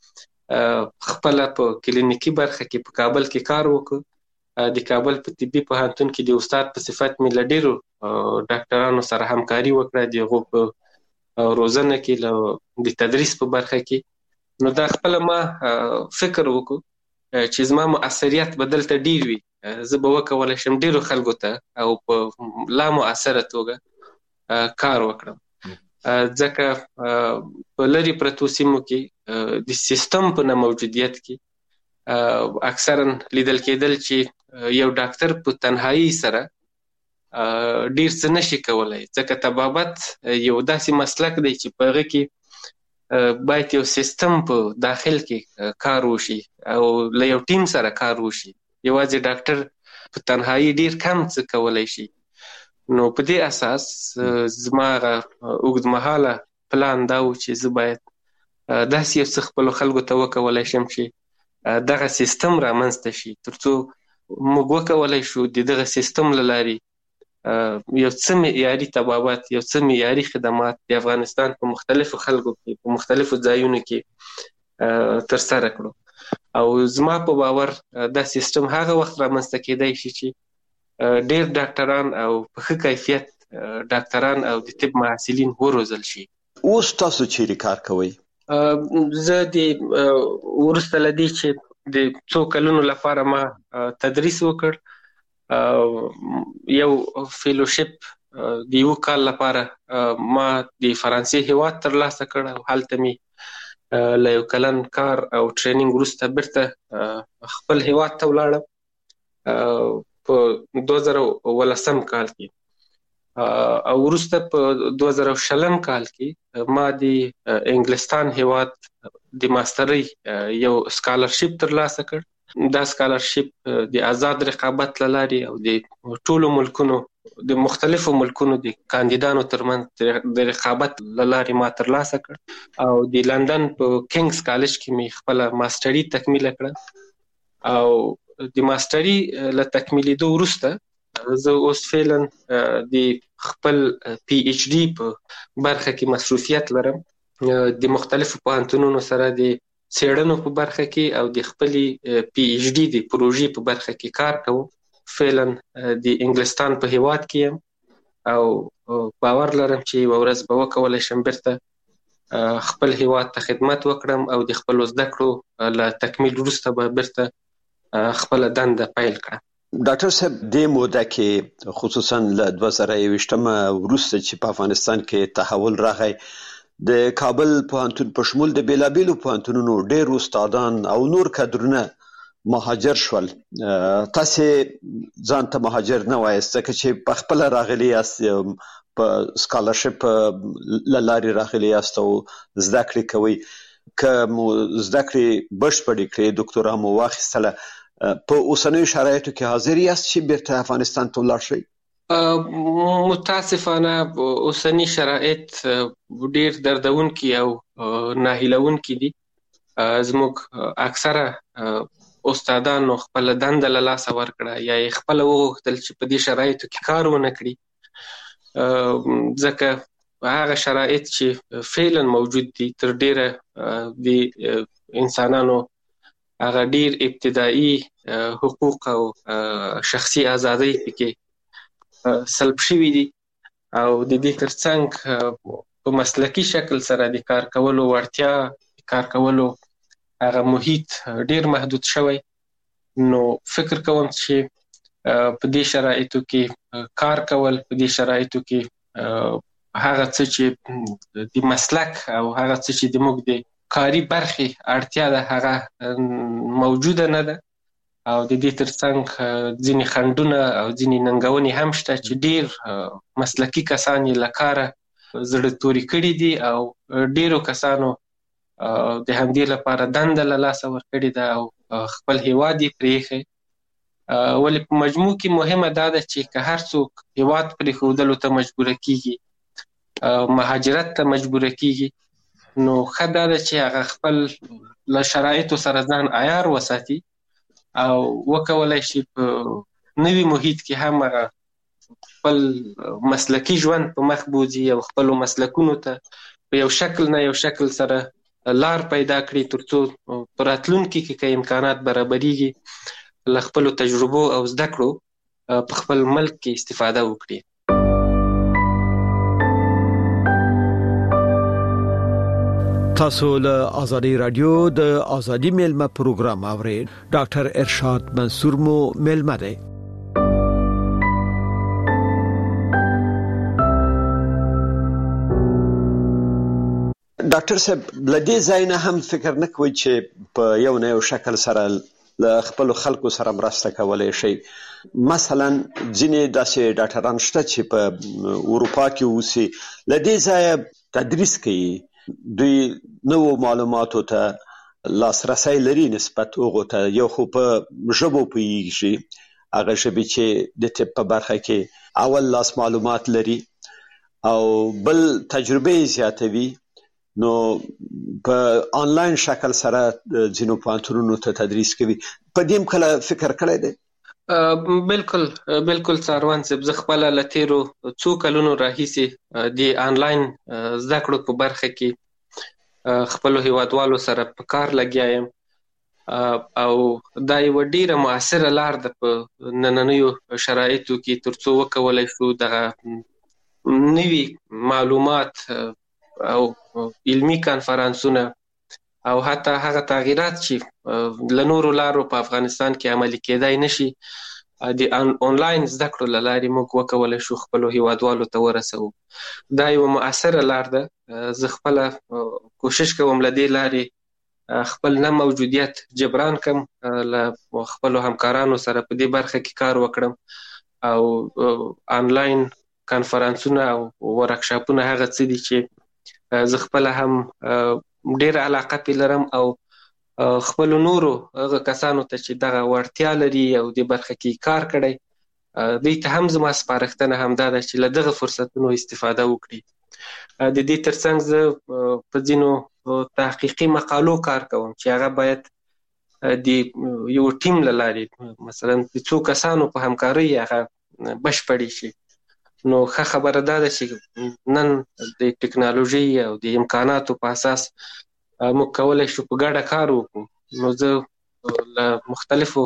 چې خپله په کلینیکي برخه کې په کابل کې کار وکړ، د کابل په طبي پوهنتون کې د استاد په صفت مې له ډېرو ډاکټرانو سره همکاري وکړه، د هغو په روزنه کې، له د تدریس په برخه کې. نو دا خپله ما فکر وکړو چې زما مؤثریت به دلته ډیر وي، زه به وکولی شم ډیرو خلکو ته او په لا مؤثره توګه کار وکړم. ځکه په لرې پرتو سیمو کې د سیستم په نه موجودیت کې اکثرا لیدل کېدل چې یو ډاکټر په تنهایی سره ډیر څه نشي کولای، ځکه طبابت یو داسې مسلک دی چې په هغه کې باید یو سیستم په داخل کې کار وشي او له یو ټیم سره کار وشي. یوازې ډاکټر په تنهایی ډیر کم څه کولای شي. نو په دې اساس زما اوږدمهاله پلان دا و چې زه باید داسې یو څه خپلو خلکو ته وکولی شم چې دغه سیستم رامنځته شي، تر څو موږ وکولی شو د دغه سیستم له لارې یو څه معیاري طبابت، یو څه معیاري خدمات د افغانستان په مختلفو خلکو کې په مختلفو ځایونو کې ترسره کړو. او زما په باور دا سیستم هغه وخت رامنځته کېدای شي چې ډېر ډاکټران او په ښه کیفیت ډاکټران او د طب محصلین وروزل شي. اوس تاسو چیرې کار کوئ؟ زه د وروسته له دې چې د څو کلونو لپاره ما تدریس وکړ، یو فیلوشپ د یو کال لپاره ما د فرانسې هیواد ترلاسه کړ او هلته مې له یو کلن کار او ټریننګ وروسته بیرته خپل هیواد ته ولاړم په دوه زره ولسم کال کې. او وروسته په دوه زره شلم کال کې ما د انګلستان هیواد د ماسترۍ یو سکالرشپ ترلاسه کړ. دا سکالرشپ د آزاد رقابت له لارې او د ټولو ملکونو د مختلفو ملکونو د کاندیدانو ترمنځ د رقابت له لارې ما ترلاسه کړ او د لندن په کینګز کالج کې مې خپله ماستري تکمیله کړه. او د ماستري له تکمیلېدو وروسته زه اوس فعلا د خپل پی ایچ ډي په برخه کې مصروفیت لرم، د مختلفو پوهنتونونو سره د څېړنو په برخه کې او د خپلې پی ایچ ډي د پروژې په برخه کې کار کوم. فعلا د انګلستان په هیواد کې یم او باور لرم چې یوه ورځ به وکولی شم بیرته خپل هیواد ته خدمت وکړم او د خپلو زده کړو له تکمیل وروسته به بیرته خپله دنده پیل کړم. ډاکټر صاحب، دې موده کې خصوصا له دوه زره یوویشتمه وروسته چې په افغانستان کې تحول راغی، د کابل پوهنتون په شمول د بیلابیلو پوهنتونونو ډېر استادان او نور کادرونه مهاجر شول. تاسې ځان ته مهاجر نه وایاست ځکه چې په خپله راغلي یاست، په سکالرشپ له لارې راغلي یاست او زده کړې کوئ. که مو زده کړې بشپړې کړې، دکتورا مو واخیستله، په اوسنیو شرایطو کې حاضر یاست چې بیرته افغانستان ته ولاړ شئ؟ متاسفانه اوسنی شرایط ډیر دردونکي او ناهیلونکي دي. زموږ اکثره استادانو خپل دنده له لاسه ورکړه یا یې خپله وغوښتل چې په دې شرایطو کې کار ونه کړي، ځکه هغه شرایط چې فعلا موجود دي تر ډیره د انسانانو هغه ډیر ابتدایي حقوق او شخصي ازادۍ پکې سلب شوي دي او د دې ترڅنګ په مسلکي شکل سره د کار کولو وړتیا، کار کولو هغه محیط ډیر محدود شوی. نو فکر کوم چې په دې شرایطو کې کار کول، په دې شرایطو کې هغه څه چې د مسلک او هغه څه چې د موږ د کاري برخې اړتیا ده هغه موجوده نه ده. او د دې ترڅنګ ځینې خنډونه او ځینې ننګونې هم شته چې ډیر مسلکي کسان یې له کاره زړه توري کړي دي او ډیرو کسانو د همدې لپاره دنده له لاسه ورکړې ده او خپل هیواد یې پرېښی. ولې په مجموع کې مهمه دا ده چې که هر څوک هیواد پرېښودلو ته مجبوره کیږي، مهاجرت ته مجبوره کیږي، نو ښه دا ده چې هغه خپل له شرایطو سره ځان عیار وساتي او وکولای شي په نوي محیط کې هم هغه خپل مسلکي ژوند په مخ بوځي او خپلو مسلکونو ته په یو شکل نه یو شکل سره لار پیدا کړي، تر څو په راتلونکي کې که امکانات برابریږي له خپلو تجربو او زده کړو په خپل ملک کې استفاده وکړي. تاسو له آزادي رادیو د آزادي میلمه پروګرام اورئ. ډاکټر ارشاد منصور مو میلمه دی. ډاکټر صاحب، لدې ځای نه هم فکر نه کوئ چې په یو نه یو شکل سره له خپلو خلکو سره مرسته کولی شئ؟ مثلا ځینې داسې ډاکټران شته چې په اروپا کې اوسي، لدې ځایه تدریس کوي، دوی نو معلوماتو ته لاسرسي لري نسبت هغه ته یو خو په ژبو پیږي هغه ژبه چې د طب په برخه کې اول لاس معلومات لري او بل تجربه زیاتوي نو په آنلاین شکل سره ځینو پوهنتونونو ته تدریس کوي. په دې کله فکر کړی دی؟ بالکل بالکل څاروان صاحب، زه خپل لتیرو څو کلونو راهیسې د آنلاین زده کړو په برخه کې خپل هیوادوالو سره په کار لګیا یم او دا یو ډیره مؤثره لار ده په نننیو شرایطو کې ترڅو وکولای شو دغه نوي معلومات او علمی کانفرنسونه او حتی هغه تغیرات چې له نورو لارو په افغانستان کې عملي کېدای نشي د آنلاین زده کړو له لارې موږ وکولای شو خپلو هیوادوالو ته ورسوو. دا یو مؤثره لار ده. زه خپله کوشش کوم له دې لارې خپل نه موجودیت جبران کم، له خپلو همکارانو سره په دې برخه کې کار وکړم او آنلاین کانفرنسونه او ورکشاپونه هغه څه دي چې زه خپل هم ډېر علاقه پې لرم او خپل نورو هغه کسانو ته چې دغه وړتیا لري او د برخه کې کار کړی دوی ته هم زما سپارښتنه همدا ده چې له دغه فرصتونو استفاده وکړي. د دې ترڅنګ زه په ځینو تحقیقي مقالو کار کوم چې هغه باید د یو ټیم له لارې مثلا د څو کسانو په همکارۍ هغه بشپړې شي. نو ښه خبره دا ده چې نن د ټکنالوژي او د امکاناتو په اساس موږ کولی شو په ګډه کار وکړو. نو زه له مختلفو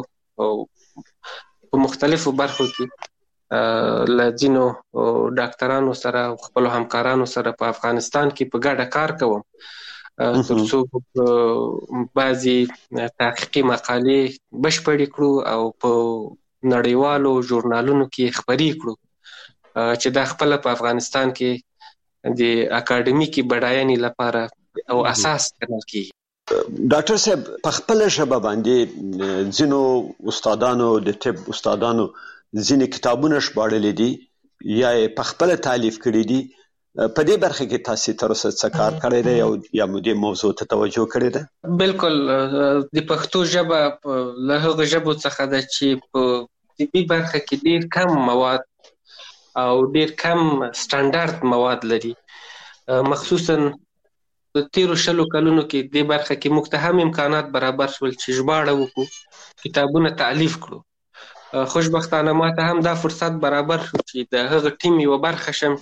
په مختلفو برخو کې له ځینو ډاکټرانو سره او خپلو همکارانو سره په افغانستان کې په ګډه کار کوم ترڅو بعضې تحقیقي مقالې بشپړې کړو او په نړیوالو ژورنالونو کې خپرې کړو چې دا خپل په افغانستان کې د اکاډمیکي بډاینې لپاره او اساس ګڼل کیږي. ډاکټر صاحب، په خپل ژبه باندې ځینو استادانو د طب استادانو ځینې کتابونه ژباړلي دي یا په خپل تالیف کړي دي. په دې برخه کې تاسو تر اوسه څه کار کړی دی او یا مو دې موضوع ته توجه کړې ده؟ بالکل د پښتو ژبه له هغو ژبو څخه ده چې په طبي برخه کې ډېر کم مواد او ډیر کم سټانډرد مواد لري. مخصوصا د تیرو شلو کلونو کې دې برخه کې موږ ته هم امکانات برابر شول چې ژباړه وکړو، کتابونه تالیف کړو. خوشبختانه ما ته هم دا فرصت برابر شو چې د هغه ټیم یوه برخه شم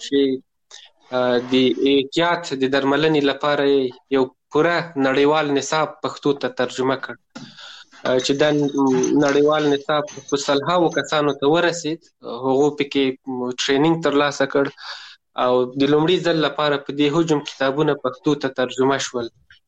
چې د احتیاط د درملنې لپاره یو پوره نړیوال نصاب پښتو ته ترجمه کړ چې دا نړیوال نصاب په سلهاوو کسانو ته ورسید. هغو پکې ټریننګ ترلاسه کړ او د لومړي ځل لپاره په دې حجم کتابونه پښتو ته ترجمه شول.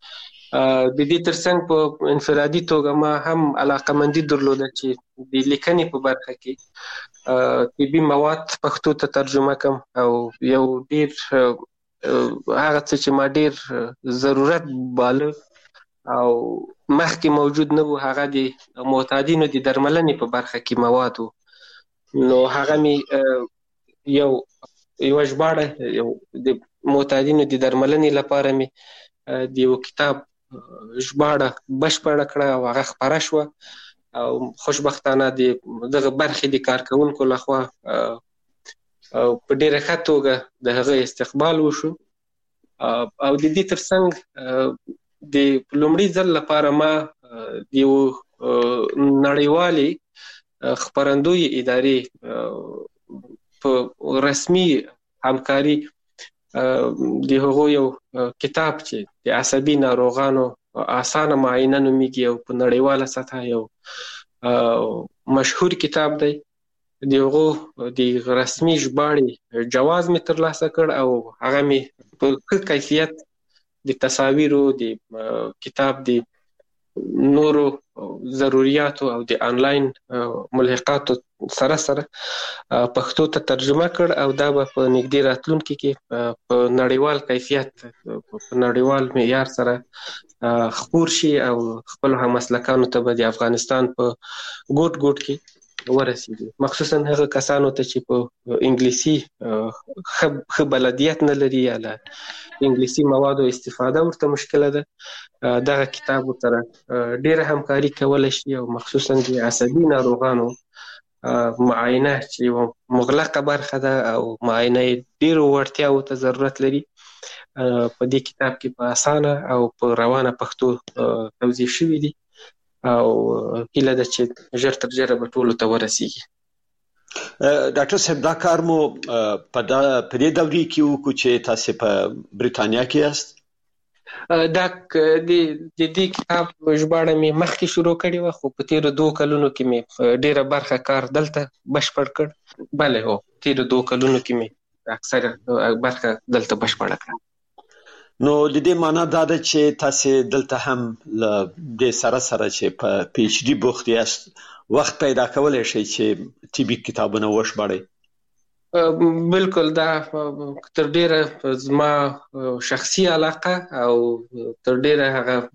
د دې ترڅنګ په انفرادي توګه ما هم علاقمندي درلوده چې د لیکنې په برخه کې طبي مواد پښتو ته ترجمه کړم او یو ډیر هغه څه چې ما ډیر ضرورت باله او مخکې موجود نه و، هغه د معتادینو د درملنې په برخه کې مواد و. نو هغه می یو یو ژباړه یو د معتادینو د درملنې لپاره می د یو کتاب ژباړه بشپړه کړه او هغه خپره شوه او خوشبختانه د دغه برخې د کارکوونکو لخوا په ډیره ښه توګه د هغه استقبال وشو. او د دې ترڅنګ د لومړي ځل لپاره ما د یو نړیوالې خپرندوی ادارې په رسمي همکاري د هغو یو کتاب چې د عصبي ناروغانو اسانه معاینه نومیږي او په نړیواله سطحه یو مشهور کتاب دی، د هغو د رسمي ژباړې جواز مې ترلاسه کړ او هغه مې په ښه کیفیت د تصاویرو د کتاب د نورو ضرورياتو او د آنلاین ملحقاتو سره سره پښتو ته ترجمه کړ او دا به په نږدې راتلونکي کې په نړیوال کیفیت په نړیوال معیار سره خپور شي او خپل همسلکانو ته به د افغانستان په ګوټ ګوټ کې ورسیږي، مخصوصا هغه کسانو ته چې په انګلیسي ښه بلدیت نه لري یا له انګلیسي موادو استفاده ورته مشکله ده. دغه کتاب سره ډیره همکاري کولی شي او مخصوصا د عصبي ناروغانو معاینه چې مغلقه برخه ده او معاینه ډیرو وړتیاو ته ضرورت لري، په دې کتاب کې په اسانه او په روانه پښتو توضیح شوي دي او هیله ده چې ژر تر ژره به ټولو ته ورسیږي. ډاکټر صاحب دا کار مو په دې دورې کې وکړو چې تاسو په بریټانیا کې یاست؟ دا د دې کتاب ژباړه مې مخکې شروع کړې وه، خو په تیرو دوه کلونو کې مې ډیره برخه کار دلته بشپړ کړ. بله هو، تیرو دوه کلونو کې مې اکثره برخه دلته بشپړه کړه. نو د دې معنا دا ده چې تاسو دلته هم له دې سره سره چې په پی ایچ ډي بوخت یاست وخت پیدا کولای شئ چې طبي کتابونه وشبړئ. بالکل، دا تر ډیره زما شخصي علاقه او تر ډیره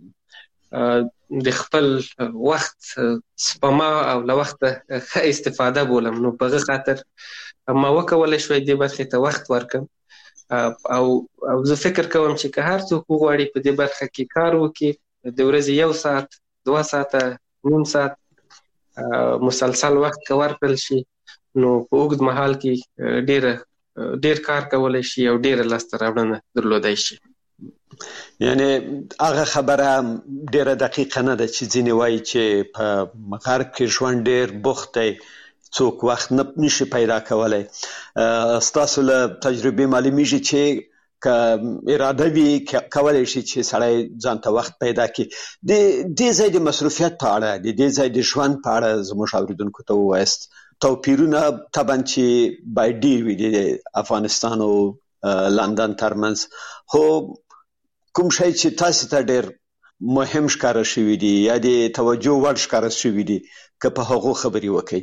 هغه د خپل وخت سپما او له وخت ښه استفاده بولم، نو په هغه خاطر ما وکولی شوی دې برخې ته وخت ورکړم او او زه فکر کوم چې که هر څوک وغواړي په دې برخه کې کار وکړي، د ورځې یو ساعت دوه ساعته نیم ساعت مسلسل وخت که ورکړل شي نو په اوږد مهال کې ډیره ډیر کار کولی شي او ډیره لاسته راوړنه درلودی شي. یعنی هغه خبره ډیره دقیقه نه ده چې ځینې وایي چې په غرب کې ژوند ډیر بوخت دی، څوک وخت نه نشي پیدا کولای. ستاسو له تجربې معلومیږي چې که اراده وي کولی شي چې سړی ځان ته وخت پیدا کړي. د دې ځای د مصروفیت په اړه، د دې ځای د ژوند په اړه زموږ اوریدونکو ته ووایاست. توپیرونه طبعا چې باید ډیر وي د افغانستان او لندن ترمنځ، خو کوم شی چې تاسو ته ډیر مهم ښکاره شوي دي یا د توجه وړ ښکاره شوي دي که په هغو خبرې وکړئ؟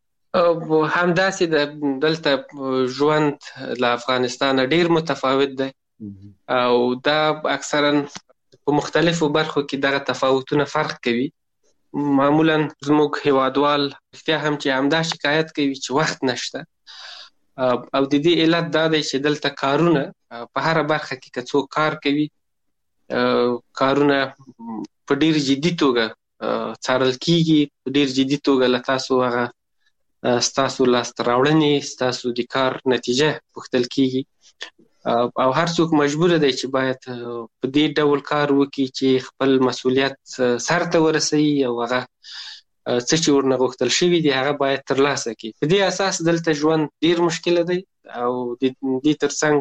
همداسې د دلته ژوند له افغانستان ډیر متفاوت دی او دا اکثرا په مختلفو برخو کې دغه تفاوتونه فرق کوي. معمولا زموږ هیوادوال رښتیا هم چې همدا شکایت کوي چې وخت نشته او د دې علت دا دی چې دلته کارونه په هره برخه کې که څوک کار کوي، کارونه په ډیر جدي توګه څارل کیږي، په ډیر جدي توګه له تاسو هغه ستاسو لاسته راوړنې، ستاسو د کار نتیجه پوښتل کیږي او هر څوک مجبور دی چې باید په دې ډول کار وکړي چې خپل مسؤلیت سر ته ورسوي او هغه څه چې ورنه غوښتل شوي دي هغه باید ترلاسه کړي. په دې اساس دلته ژوند ډیر مشکله دی او د دې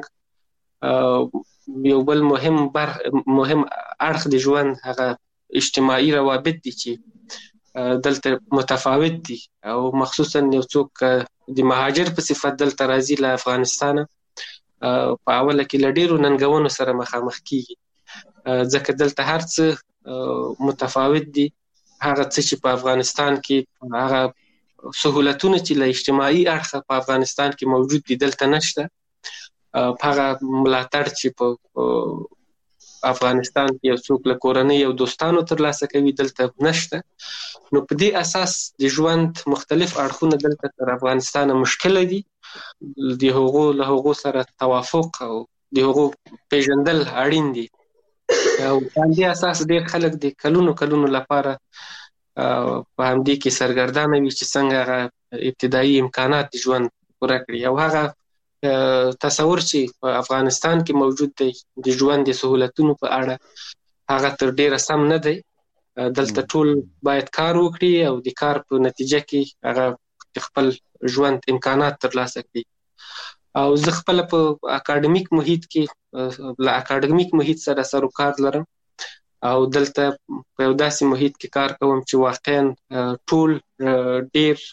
ترڅنګ یو بل مهم بر مهم اړخ د ژوند هغه اجتماعي روابط دي چې دلته متفاوت دي او مخصوصا یو څوک د مهاجر په صفت دلته راځي له افغانستانه، په اوله کې له ډیرو ننګونو سره مخامخ کیږي ځکه دلته هر څه متفاوت دي. هغه څه چې په افغانستان کې هغه سهولتونه چې له اجتماعي اړخه په افغانستان کې موجود دي دلته نشته، هغه ملاتړ چې په افغانستان کې یو څوک له کورنۍ او دوستانو ترلاسه کوي دلته نشته. نو په دې اساس د ژوند مختلف اړخونه دلته تر افغانستان مشکله دي، د هغو له هغو سره توافق او د هغو پیژندل اړین دي او په دې اساس ډېر خلک د کلونو کلونو لپاره په همدې کې سرګردانه وي چې څنګه هغه ابتدایي امکانات د ژوند پوره کړي او هغه تصور چې په افغانستان کې موجود دی د ژوند د سهولتونو په اړه هغه تر ډیره سم نه دی. دلته ټول باید کار وکړي او د کار په نتیجه کې هغه خپل ژوند امکانات ترلاسه کړي. او زه خپل په اکاډمیک محیط کې له اکاډمیک محیط سره سر و کار لرم او دلته په یو داسې محیط کې کار کوم چې واقعا ټول ډیر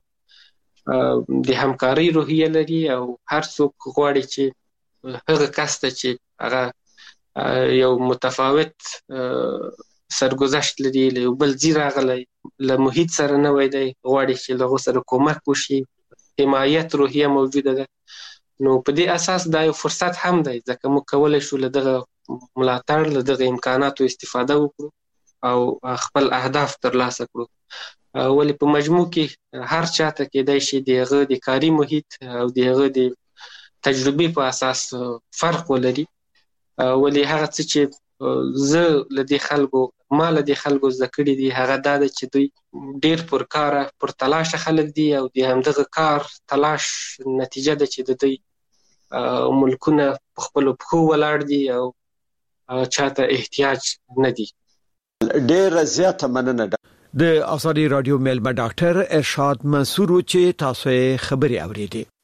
د همکارۍ روحیه لري او هر څوک غواړي چې هغه کس ته چې هغه یو متفاوت سرګذشت لري، له یو بل ځای راغلی، له محیط سره نوی دی، غواړي چې له هغو سره کومک وشي، حمایت روحیه موجوده ده. نو په دې اساس دا یو فرصت هم دی ځکه موږ کولی شو له دغه ملاتړ له دغه امکاناتو استفاده وکړو او خپل اهداف ترلاسه کړو. ولې په مجموع کې هر چاته کېدای شي دغه د کاري محیط او دغه د تجربې په اساس فرق ولري، ولې هغه څه چې زه لدې خلکو ما لدې خلکو ذکرې دي هغه دا ده چې دوی ډېر پر کار پر تلاش خلک دي او د همدغه کار تلاش نتیجه ده چې د دوی ملکونه په خپل پخو ولاړ دي او چاته احتیاج نه دي. ډېر زیاته مننه. د آزادي رادیو ملما ډاکټر ارشاد منصور چې تاسو خبري اوریدي.